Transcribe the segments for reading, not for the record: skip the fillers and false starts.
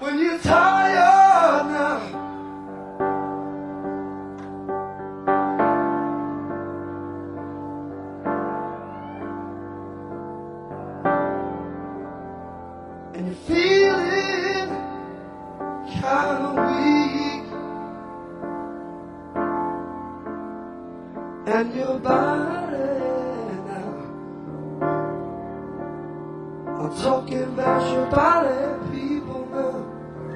when you're tired now. And you're feeling kind of weak, and your body now, I'm talking about your body, people now.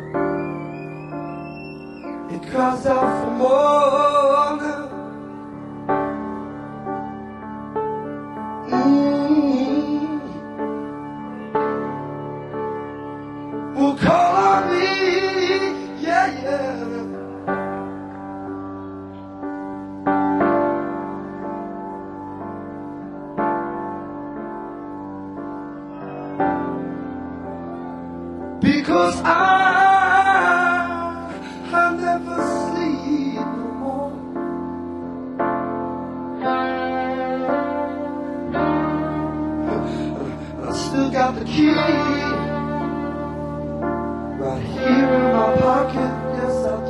It cries out for more now. Well, call on me, yeah, yeah. Because I never sleep no more. I still got the key right here in my pocket, yes I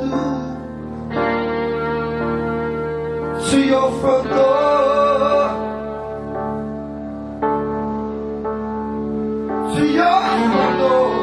do, to your front door, to your front door.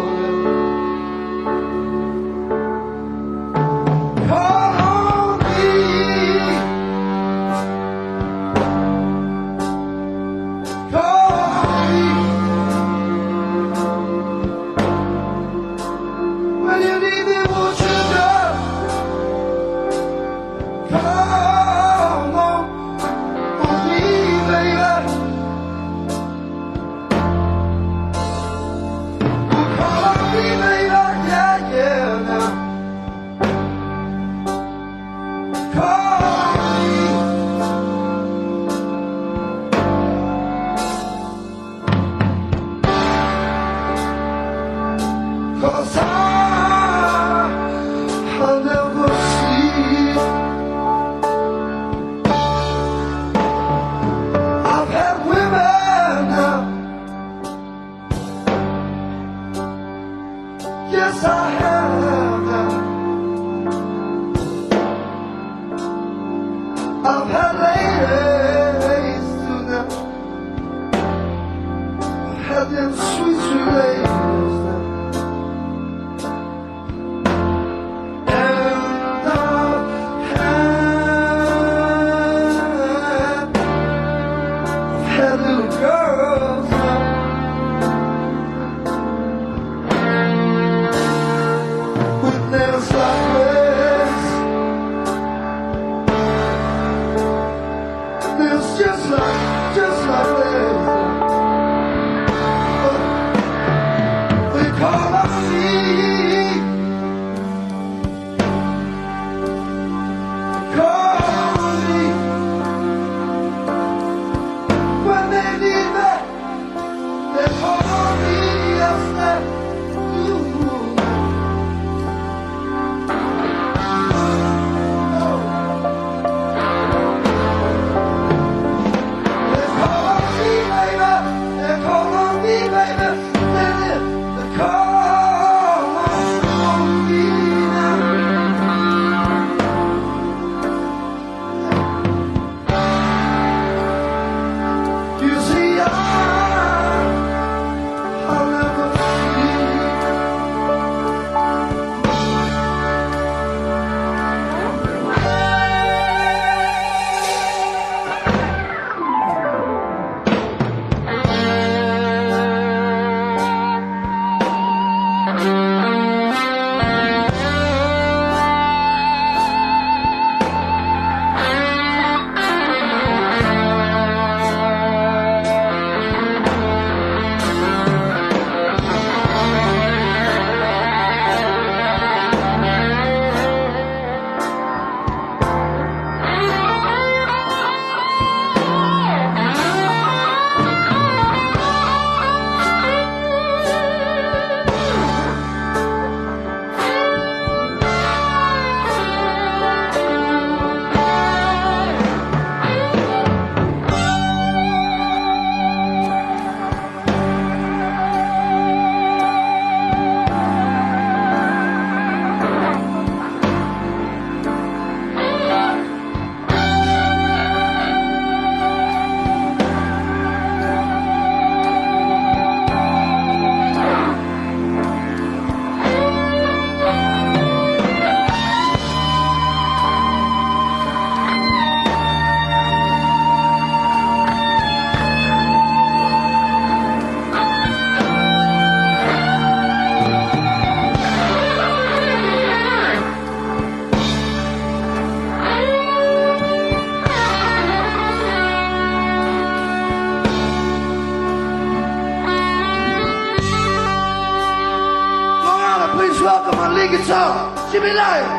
Cause I'll never sleep. I've had women now, yes I have now. I've had ladies too now. I've had them sweet, sweet ladies now. Little girls now with welcome on lead guitar, Jimmy Lyon.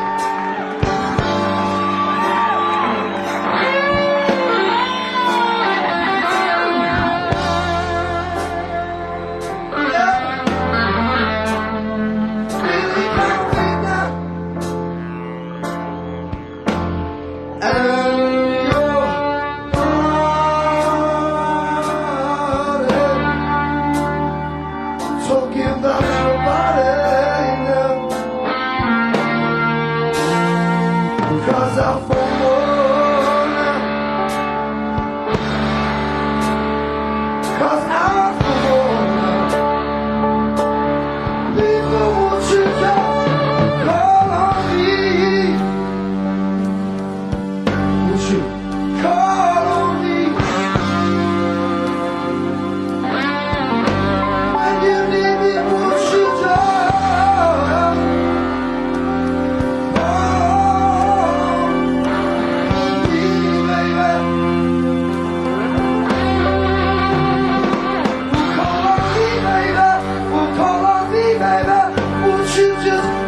Just